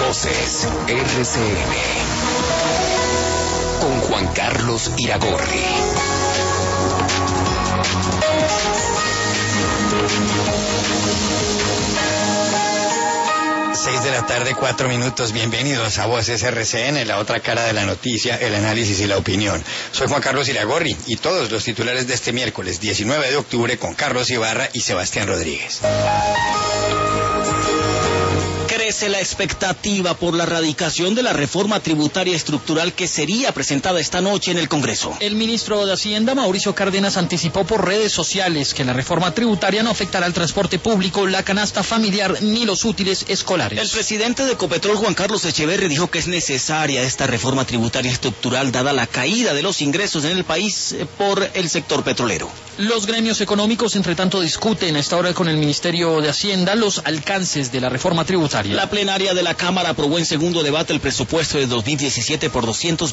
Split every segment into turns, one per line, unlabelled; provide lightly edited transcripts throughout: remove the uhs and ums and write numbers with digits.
Voces RCN con Juan Carlos Iragorri.
6:04 p.m. Bienvenidos a Voces RCN, la otra cara de la noticia, el análisis y la opinión. Soy Juan Carlos Iragorri y todos los titulares de este miércoles 19 de octubre con Carlos Ibarra y Sebastián Rodríguez.
Crece la expectativa por la erradicación de la reforma tributaria estructural que sería presentada esta noche en el Congreso.
El ministro de Hacienda, Mauricio Cárdenas, anticipó por redes sociales que la reforma tributaria no afectará al transporte público, la canasta familiar ni los útiles escolares.
El presidente de Ecopetrol, Juan Carlos Echeverri, dijo que es necesaria esta reforma tributaria estructural dada la caída de los ingresos en el país por el sector petrolero.
Los gremios económicos, entre tanto, discuten a esta hora con el Ministerio de Hacienda los alcances de la reforma tributaria.
La plenaria de la Cámara aprobó en segundo debate el presupuesto de 2017 por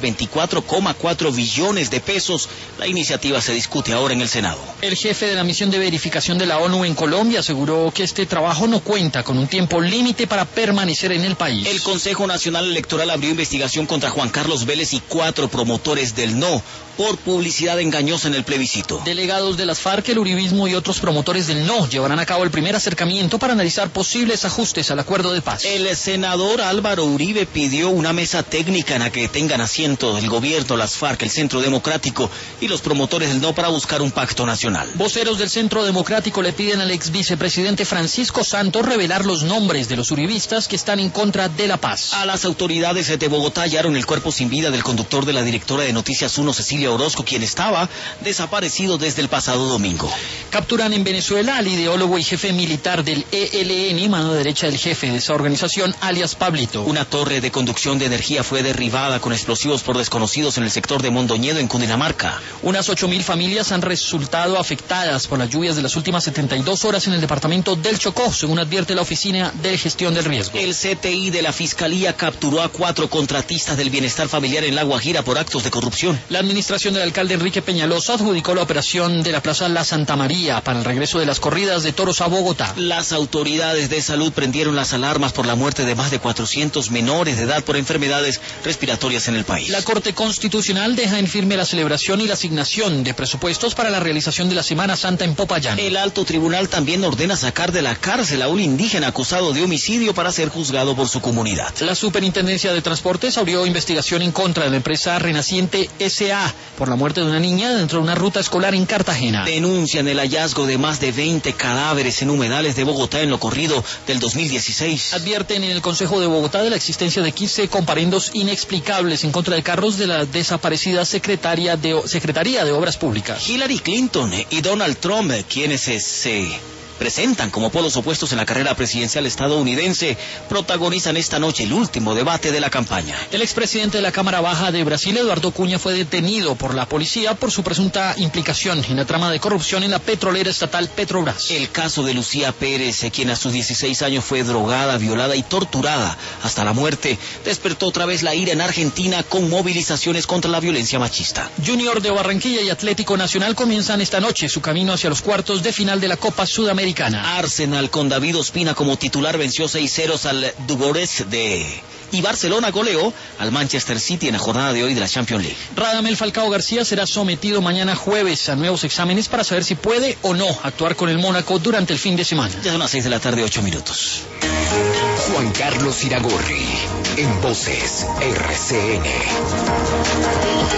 224,4 billones de pesos. La iniciativa se discute ahora en el Senado.
El jefe de la misión de verificación de la ONU en Colombia aseguró que este trabajo no cuenta con un tiempo límite para permanecer en el país.
El Consejo Nacional Electoral abrió investigación contra Juan Carlos Vélez y 4 promotores del no por publicidad engañosa en el plebiscito.
Delegados de las FARC, el uribismo y otros promotores del no llevarán a cabo el primer acercamiento para analizar posibles ajustes al acuerdo de paz.
El senador Álvaro Uribe pidió una mesa técnica en la que tengan asiento el gobierno, las FARC, el Centro Democrático y los promotores del no para buscar un pacto nacional.
Voceros del Centro Democrático le piden al ex vicepresidente Francisco Santos revelar los nombres de los uribistas que están en contra de la paz.
A las autoridades de Bogotá hallaron el cuerpo sin vida del conductor de la directora de Noticias 1, Cecilia Orozco, quien estaba desaparecido desde el pasado domingo.
Capturan en Venezuela al ideólogo y jefe militar del ELN, mano derecha del jefe de esa organización, alias Pablito.
Una torre de conducción de energía fue derribada con explosivos por desconocidos en el sector de Mondoñedo, en Cundinamarca.
Unas 8.000 familias han resultado afectadas por las lluvias de las últimas 72 horas en el departamento del Chocó, según advierte la Oficina de Gestión del Riesgo.
El CTI de la Fiscalía capturó a 4 contratistas del bienestar familiar en La Guajira por actos de corrupción.
La administración del alcalde Enrique Peñalosa adjudicó la operación de la Plaza La Santa María para el regreso de las corridas de toros a Bogotá.
Las autoridades de salud prendieron las alarmas por la muerte de más de 400 menores de edad por enfermedades respiratorias en el país.
La Corte Constitucional deja en firme la celebración y la asignación de presupuestos para la realización de la Semana Santa en Popayán.
El Alto Tribunal también ordena sacar de la cárcel a un indígena acusado de homicidio para ser juzgado por su comunidad.
La Superintendencia de Transportes abrió investigación en contra de la empresa Renaciente S.A. por la muerte de una niña dentro de una ruta escolar en Cartagena.
Denuncian el hallazgo de más de 20 cadáveres en humedales de Bogotá en lo corrido del 2016.
Advierten en el Consejo de Bogotá de la existencia de 15 comparendos inexplicables en contra de cargos de la desaparecida Secretaría de Obras Públicas.
Hillary Clinton y Donald Trump, quienes se presentan como polos opuestos en la carrera presidencial estadounidense, protagonizan esta noche el último debate de la campaña.
El expresidente de la Cámara Baja de Brasil, Eduardo Cunha, fue detenido por la policía por su presunta implicación en la trama de corrupción en la petrolera estatal Petrobras.
El caso de Lucía Pérez, quien a sus 16 años fue drogada, violada y torturada hasta la muerte, despertó otra vez la ira en Argentina con movilizaciones contra la violencia machista.
Junior de Barranquilla y Atlético Nacional comienzan esta noche su camino hacia los cuartos de final de la Copa Sudamericana.
Arsenal con David Ospina como titular venció 6-0 al Dugores y Barcelona goleó al Manchester City en la jornada de hoy de la Champions League.
Radamel Falcao García será sometido mañana jueves a nuevos exámenes para saber si puede o no actuar con el Mónaco durante el fin de semana.
Ya son las 6:08 p.m.
Juan Carlos Iragorri en Voces RCN.